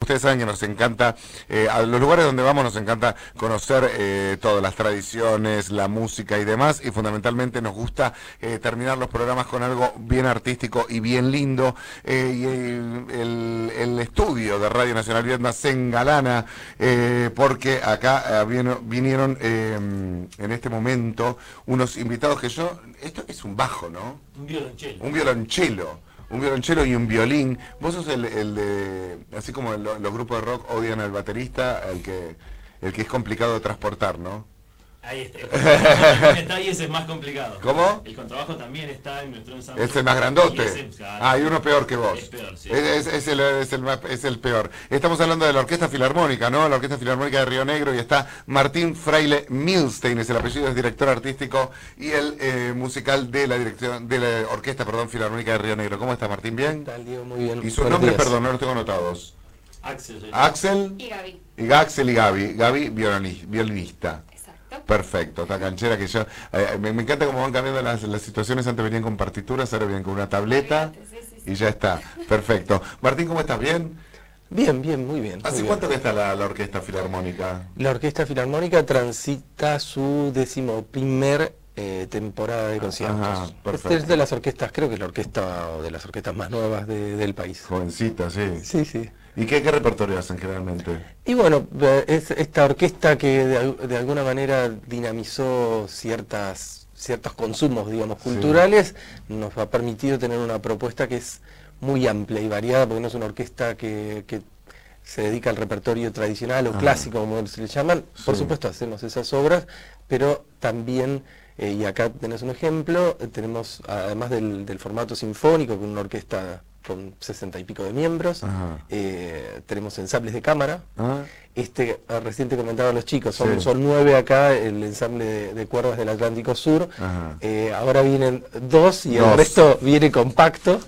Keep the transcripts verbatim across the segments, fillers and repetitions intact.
ustedes saben que nos encanta, eh, a los lugares donde vamos nos encanta conocer eh, todas las tradiciones, la música y demás, y fundamentalmente nos gusta eh, terminar los programas con algo bien artístico y bien lindo, eh, y el, el, el estudio de Radio Nacional Viedma se engalana, eh, porque acá eh, vino, vinieron eh, en este momento unos invitados que yo, esto es un bajo, ¿no? Un violonchelo. Un violonchelo. Un violonchelo y un violín. Vos sos el, el de, así como el, los grupos de rock odian al baterista, el que el que es complicado de transportar, ¿no? Ahí está. El detalle ese es más complicado. ¿Cómo? El contrabajo también está en nuestro ensamble. Es el más grandote. Y es, claro, ah, y uno peor que vos. Es peor, sí. Es, es, es, el, es, el, más- es el peor. Estamos hablando de la Orquesta Filarmónica, ¿no? La Orquesta Filarmónica de Río Negro, y está Martín Fraile Milstein, es el apellido, es director artístico y el eh, musical de la dirección de la Orquesta, perdón, Filarmónica de Río Negro. ¿Cómo está, Martín? ¿Bien? ¿Qué tal, Diego? Muy bien. Y sus Buenos nombres, días. perdón, no los tengo anotados. Axel. ¿sí? Axel Y Gaby. y Axel y Gaby. Gaby, violoni- violinista. Exacto. Perfecto, esta canchera que yo... eh, me, me encanta cómo van cambiando las, las situaciones. Antes venían con partituras, ahora vienen con una tableta Sí, sí, sí. y ya está. Perfecto. Martín, ¿cómo estás? ¿Bien? Bien, bien, muy bien. ¿Hace muy cuánto bien. que está la, la Orquesta Filarmónica? La Orquesta Filarmónica transita su decimoprimer eh, temporada de conciertos. Ajá, perfecto. Esta es de las orquestas, creo que es la orquesta o de las orquestas más nuevas de- del país. Jovencita, sí. Sí, sí. ¿Y qué, qué repertorio hacen generalmente? Y bueno, eh, es esta orquesta que de, al- de alguna manera dinamizó ciertas ciertos consumos, digamos, Sí. culturales, nos ha permitido tener una propuesta que es muy amplia y variada, porque no es una orquesta que, que se dedica al repertorio tradicional o Ajá. clásico, como se le llaman. Por Sí. supuesto hacemos esas obras, pero también, eh, y acá tenés un ejemplo, eh, tenemos, además del, del formato sinfónico, con una orquesta con sesenta y pico de miembros, Ajá. eh, tenemos ensambles de cámara. ¿Ah? Este, ah, recién te comentaba a los chicos, son, Sí. son nueve acá, el ensamble de, de cuerdas del Atlántico Sur. Ajá. Eh, ahora vienen dos y Dos. el resto viene compacto.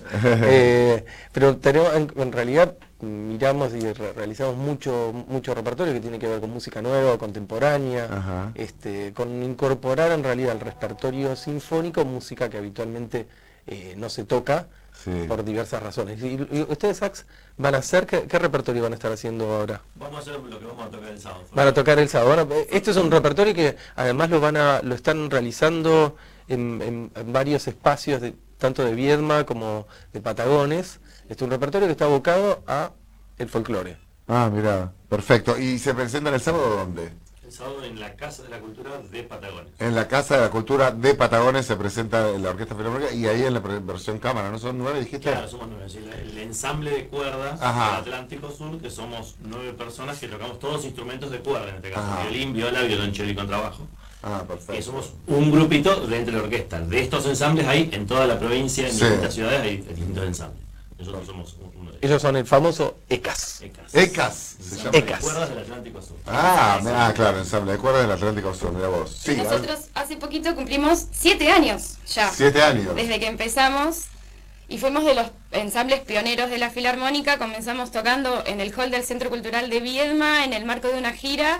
Eh, pero tenemos, en, en realidad miramos y re- realizamos mucho mucho repertorio que tiene que ver con música nueva, contemporánea, Ajá. este, con incorporar en realidad al repertorio sinfónico música que habitualmente eh, no se toca. Sí. Por diversas razones. ¿Y, y ustedes, Sax, van a hacer qué, qué repertorio van a estar haciendo ahora? Vamos a hacer lo que vamos a tocar el sábado. Van a tocar el sábado. Bueno, este es un repertorio que además lo van a lo están realizando en, en- en varios espacios, de, tanto de Viedma como de Patagones. Este es un repertorio que está abocado a el folclore. Ah, mira, perfecto. ¿Y se presentan el sábado dónde? El sábado en la Casa de la Cultura de Patagones. En la Casa de la Cultura de Patagones se presenta la Orquesta Filarmónica, y ahí en la pre- versión cámara, ¿no? ¿Son nueve, dijiste? Claro, somos nueve. sí, el, el ensamble de cuerdas Ajá. del Atlántico Sur, que somos nueve personas que tocamos todos instrumentos de cuerda, en este caso. Ajá. Violín, viola, violonchelo y contrabajo. Ah, Que perfecto. somos un grupito dentro de la orquesta. De estos ensambles hay en toda la provincia, en Sí. distintas ciudades, hay distintos ensambles. Nosotros somos uno de ellos. Ellos son el famoso ECAS. ECAS. ECAS se Ensamble llama. de ECAS. cuerdas del Atlántico Sur. Ah, Sí, ah, sí. claro, ensamble de cuerdas del Atlántico Sur, mira vos. Sí, Nosotros hace poquito cumplimos siete años ya. siete años. Desde que empezamos y fuimos de los ensambles pioneros de la Filarmónica. Comenzamos tocando en el hall del Centro Cultural de Viedma en el marco de una gira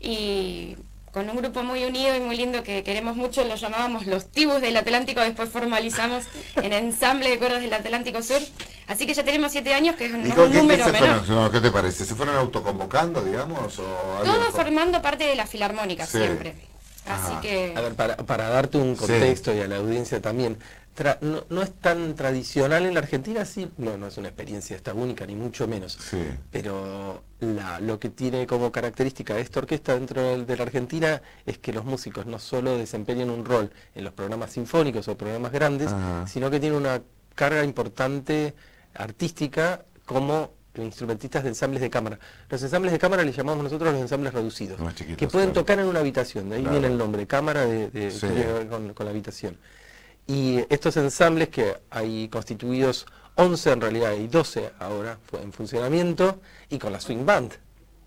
y con un grupo muy unido y muy lindo que queremos mucho, lo llamábamos los Tibus del Atlántico, después formalizamos en ensamble de cuerdas del Atlántico Sur. Así que ya tenemos siete años, que es un, ¿Y no con un qué, qué número se menor. fueron? No, ¿qué te parece? ¿Se fueron autoconvocando, digamos? O alguien Todo fue- formando parte de la Filarmónica Sí. siempre. Así Ajá. que... A ver, para, para darte un contexto y a la audiencia también, tra- no, no es tan tradicional en la Argentina, sí, no, no es una experiencia esta única, ni mucho menos. Sí. Pero la, lo que tiene como característica esta orquesta dentro de, de la Argentina es que los músicos no solo desempeñan un rol en los programas sinfónicos o programas grandes, Ajá. sino que tienen una carga importante artística como instrumentistas de ensambles de cámara. Los ensambles de cámara les llamamos nosotros los ensambles reducidos, Más chiquitos, que pueden claro. tocar en una habitación, de ahí Claro. viene el nombre, cámara de, de- Sí. que tiene que ver con, con la habitación. Y estos ensambles, que hay constituidos once, en realidad hay doce ahora fu- en funcionamiento, y con la Swing Band.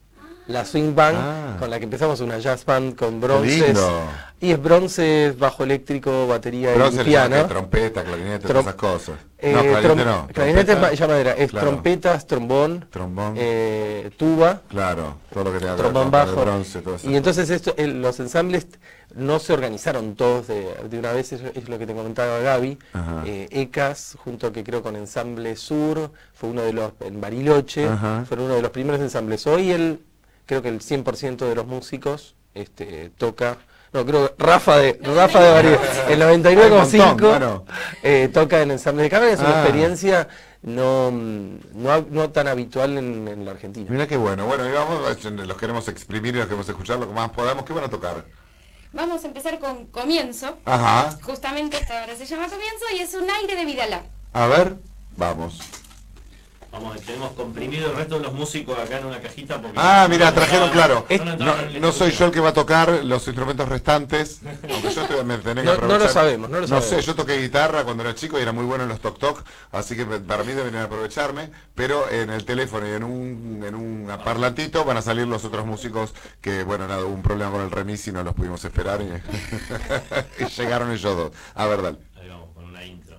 la Swing Band, Ah. con la que empezamos una jazz band con Qué bronces. lindo. Y es bronces, bajo eléctrico, batería Bronce, y piano. trompeta, clarinete, Trom- todas esas cosas. Eh, no, clarinete trom- no. Clarinete es trompeta, ma- ya madera, es claro. trompetas, trombón, Trombón. eh, tuba, Claro, todo lo que tenga que ver trombón con bajo. bronce, todo eso. Y entonces esto, el- los ensambles no se organizaron todos de, de una vez, es, es lo que te comentaba Gaby. Ajá. Eh, ECAS, junto que creo con Ensamble Sur, fue uno de los, en Bariloche, Ajá. fueron uno de los primeros ensambles. Hoy el, creo que el cien por ciento de los músicos este, toca, no, creo que Rafa de, Rafa de Bariloche, el noventa y nueve coma cinco Hay un montón, claro. eh, toca en ensambles de cámara, es una Ah. experiencia no, no, no tan habitual en, en la Argentina. Mira qué bueno. Bueno, y vamos, los queremos exprimir y los queremos escuchar lo que más podamos. ¿Qué van a tocar? Vamos a empezar con Comienzo. Ajá. Justamente esta obra se llama Comienzo y es un aire de Vidalá. A ver, vamos. Vamos, tenemos comprimido el resto de los músicos acá en una cajita porque... Ah, mira, trajeron, claro. no, no, No, no, no soy yo el que va a tocar los instrumentos restantes, aunque yo te- me tenés que No- no aprovechar. lo sabemos, no lo No sabemos. sé, yo toqué guitarra cuando era chico y era muy bueno en los toc toc, así que me- para mí deberían aprovecharme, pero en el teléfono y en un, en un parlantito van a salir los otros músicos que, bueno, nada, hubo un problema con el remis y no los pudimos esperar y, y llegaron ellos dos. A ver, dale. Ahí vamos, con una intro.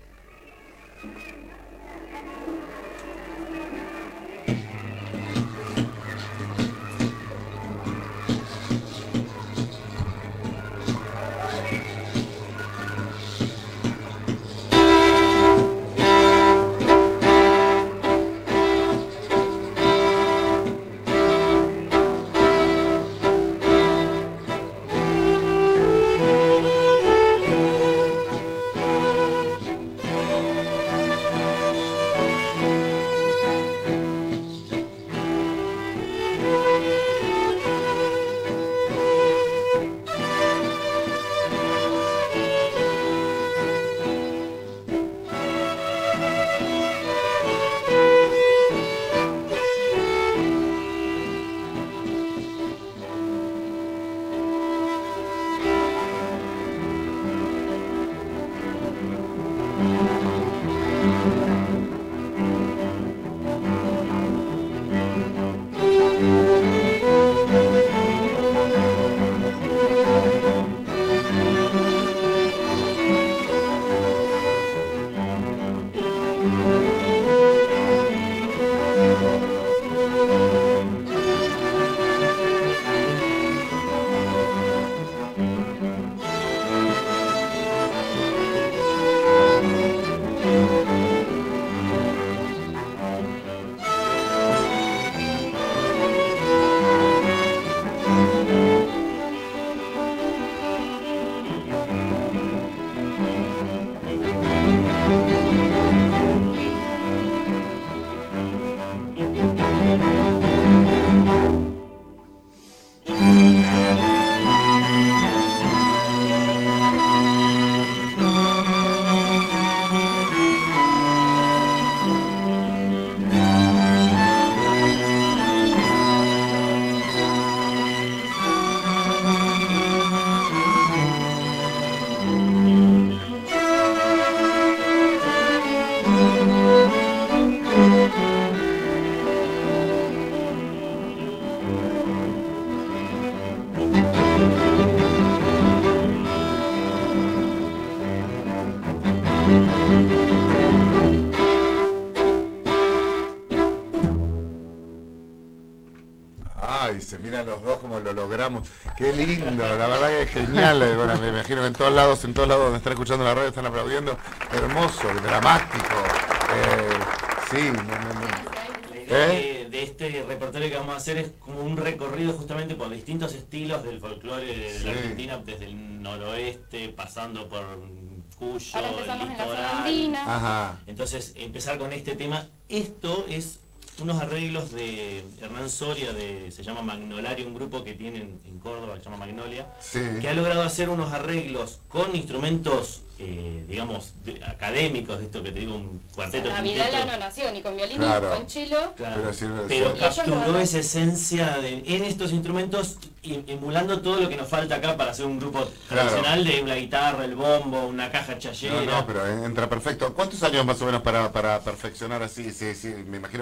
Ay, se miran los dos como lo logramos. Qué lindo, la verdad que es genial. Eh, Bueno, me imagino que en todos lados, en todos lados donde están escuchando la radio están aplaudiendo. Hermoso, dramático. Eh, sí, no, no, no. La idea ¿Eh? de, de este repertorio que vamos a hacer es como un recorrido justamente por distintos estilos del folclore de Sí. la Argentina, desde el noroeste, pasando por Cuyo, Ahora el empezamos en la zona litoral. andina. Ajá. Entonces, empezar con este tema. Esto es unos arreglos de Hernán Soria, de, se llama Magnolaria, un grupo que tienen en Córdoba, que se llama Magnolia, Sí. que ha logrado hacer unos arreglos con instrumentos, eh, digamos, de- académicos, de esto que te digo, un cuarteto. La quinteto. Vidala no nació ni con violín Claro. ni con cello. Claro, Pero sí, pero sí. capturó Ellos lo- esa esencia de, en estos instrumentos, y- emulando todo lo que nos falta acá para hacer un grupo Claro. tradicional de una guitarra, el bombo, una caja chayera. No, no, pero entra perfecto. ¿Cuántos años más o menos para, para perfeccionar así? Sí, sí, me imagino que están todos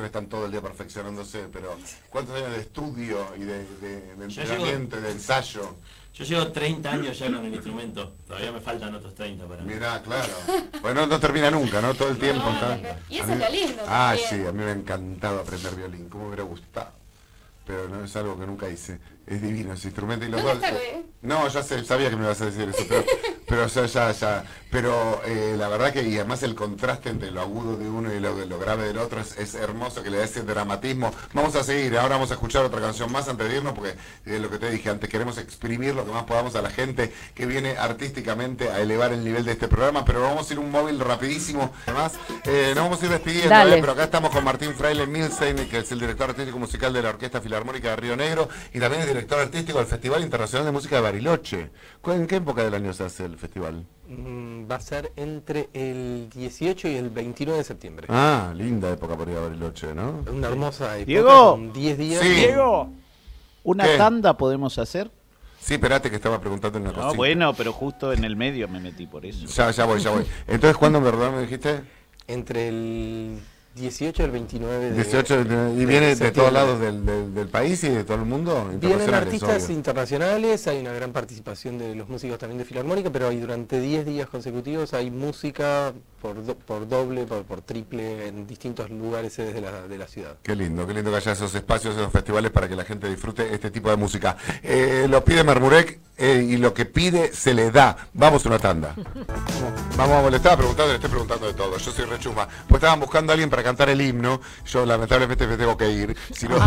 todo el día perfeccionándose, pero ¿cuántos años de estudio y de, de, de entrenamiento y de ensayo? Yo llevo treinta años ya con el instrumento, todavía me faltan otros treinta para mí. Mirá, claro. Bueno, no termina nunca, ¿no? Todo el tiempo. No, está... y eso mí... es lo lindo. Ah, también. sí, a mí me ha encantado aprender violín, cómo me hubiera gustado. Pero no es algo que nunca hice. Es divino ese instrumento y los dos. No, ya sé, sabía que me ibas a decir eso, pero, pero ya, ya, ya. Pero eh, la verdad que, y además el contraste entre lo agudo de uno y lo, lo grave del otro es, es hermoso, que le da ese dramatismo. Vamos a seguir, ahora vamos a escuchar otra canción más antes de irnos, porque eh, lo que te dije antes, queremos exprimir lo que más podamos a la gente que viene artísticamente a elevar el nivel de este programa, pero vamos a ir un móvil rapidísimo. Además, eh, nos vamos a ir despidiendo, eh, pero acá estamos con Martín Fraile Milstein, que es el director artístico musical de la Orquesta Filarmónica de Río Negro, y también es director artístico del Festival Internacional de Música de Bariloche. ¿En qué época del año se hace el festival? Mm, va a ser entre el dieciocho y el veintinueve de septiembre. Ah, linda época para ir a Bariloche, ¿no? Una hermosa época. Diego. Con diez días. Sí. Diego, ¿una ¿Qué? tanda podemos hacer? Sí, espérate que estaba preguntando una No, cosita. bueno, pero justo en el medio me metí por eso. Ya, ya voy, ya voy. Entonces, ¿cuándo en verdad me dijiste? Entre el dieciocho y el veintinueve de dieciocho, y de viene de septiembre. todos lados del, del, del país y de todo el mundo. Vienen Internacionales, artistas obvio. internacionales, hay una gran participación de los músicos también de Filarmónica, pero hay durante diez días consecutivos hay música por, do, por doble, por, por triple en distintos lugares de la, de la ciudad. Qué lindo, qué lindo que haya esos espacios, esos festivales para que la gente disfrute este tipo de música. Eh, lo pide Marmurek eh, y lo que pide se le da. Vamos a una tanda. Vamos, le estaba preguntando, le estoy preguntando de todo. Yo soy rechuma. Pues estaban buscando a alguien para cantar el himno. Yo lamentablemente me tengo que ir. Si no...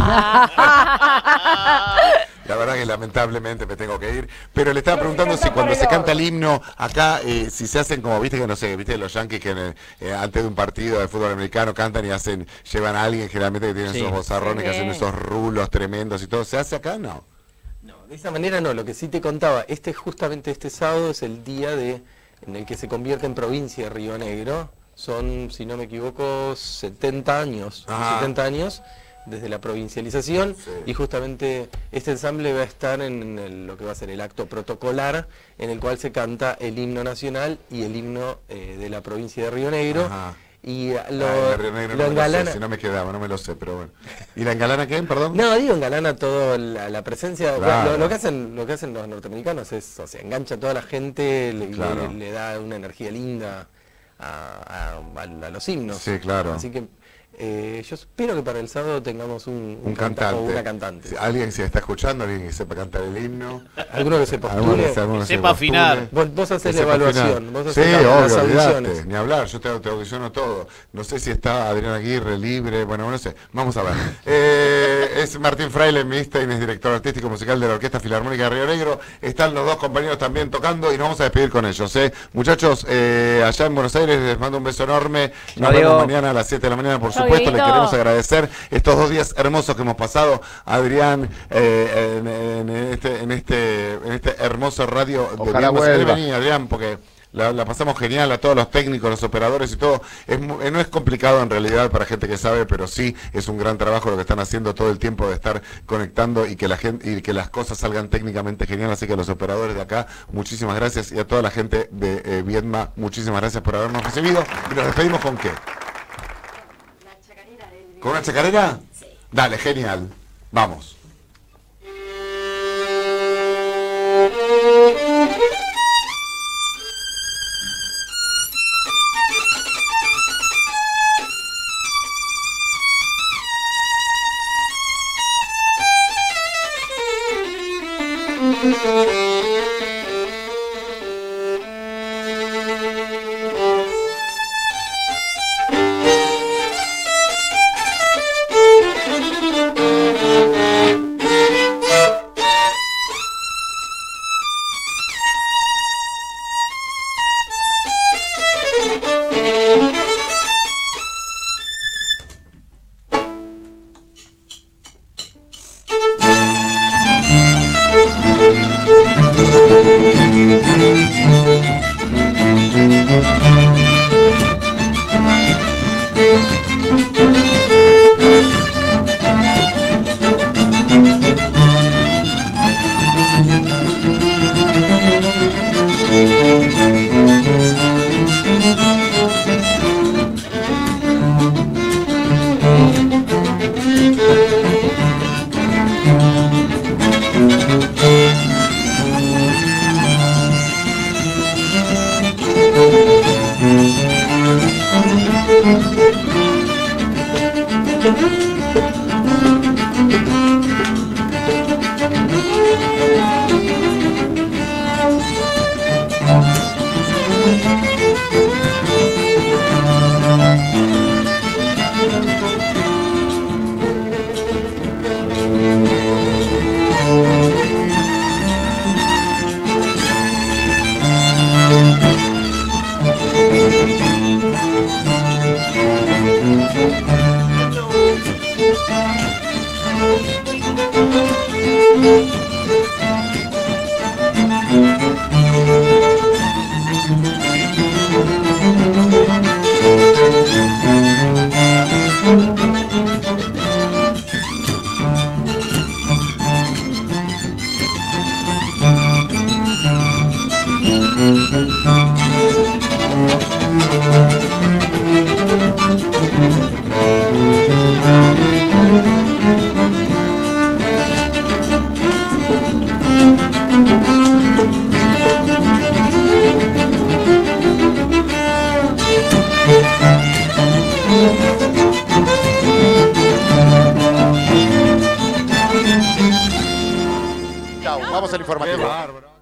La verdad que lamentablemente me tengo que ir. Pero le estaba preguntando si cuando se canta el himno acá, eh, si se hacen como, viste que no sé, viste los yankees que en el, eh, antes de un partido de fútbol americano cantan y hacen, llevan a alguien generalmente que tienen Sí. esos bozarrones, que Sí. hacen esos rulos tremendos y todo. ¿Se hace acá? No. No, de esa manera no, lo que sí te contaba, este justamente este sábado es el día de en el que se convierte en provincia de Río Negro. Son, si no me equivoco, setenta años, Ajá. setenta años desde la provincialización, Sí. y justamente este ensamble va a estar en el- lo que va a ser el acto protocolar, en el cual se canta el himno nacional y el himno eh, de la provincia de Río Negro. Ajá. Y eh, lo, Ay, de Río Negro lo no me lo sé, engalana- si no me quedaba, no me lo sé, pero bueno. ¿Y la engalana qué? Perdón. No, digo, engalana todo la, la presencia. Claro. Lo, lo que hacen, lo que hacen los norteamericanos es, o sea, engancha a toda la gente, le, Claro. le- le da una energía linda a, a- a- a los himnos. Sí, claro. Así que eh, yo espero que para el sábado tengamos un, Un canta- cantante. o una cantante. Si alguien se está escuchando, alguien que sepa cantar el himno. Alguno que se Alguno postule. que- alguno Que se sepa postule. afinar. Vos, vos Que hacés la sepa evaluación, afinar. vos Sí, hacés la- las obvio, audiciones. olvidate, ni hablar, yo te, te audiciono todo. No sé si está Adrián Aguirre libre, bueno, no sé, vamos a ver. Eh, es Martín Fraile, Milstein, es director artístico musical de la Orquesta Filarmónica de Río Negro. Están los dos compañeros también tocando y nos vamos a despedir con ellos. ¿eh? Muchachos, eh, allá en Buenos Aires les mando un beso enorme. Nos Chao, vemos Diego. mañana a las siete de la mañana, por Chao, supuesto. Les Dieguito. queremos agradecer estos dos días hermosos que hemos pasado, Adrián, eh, en, en este, en, este, en este hermoso radio. Ojalá Debíamos- vuelva. Vení, Adrián, porque la, la pasamos genial a todos los técnicos, los operadores y todo. Es, mu- eh, no es complicado en realidad para gente que sabe, pero sí es un gran trabajo lo que están haciendo todo el tiempo de estar conectando y que la gente y que las cosas salgan técnicamente genial. Así que a los operadores de acá, muchísimas gracias, y a toda la gente de eh, Viedma, muchísimas gracias por habernos recibido. Y nos despedimos con qué? ¿Con una chacarera? Sí. Dale, genial. Vamos. Thank you. Chau, vamos al Qué informativo. bárbaro.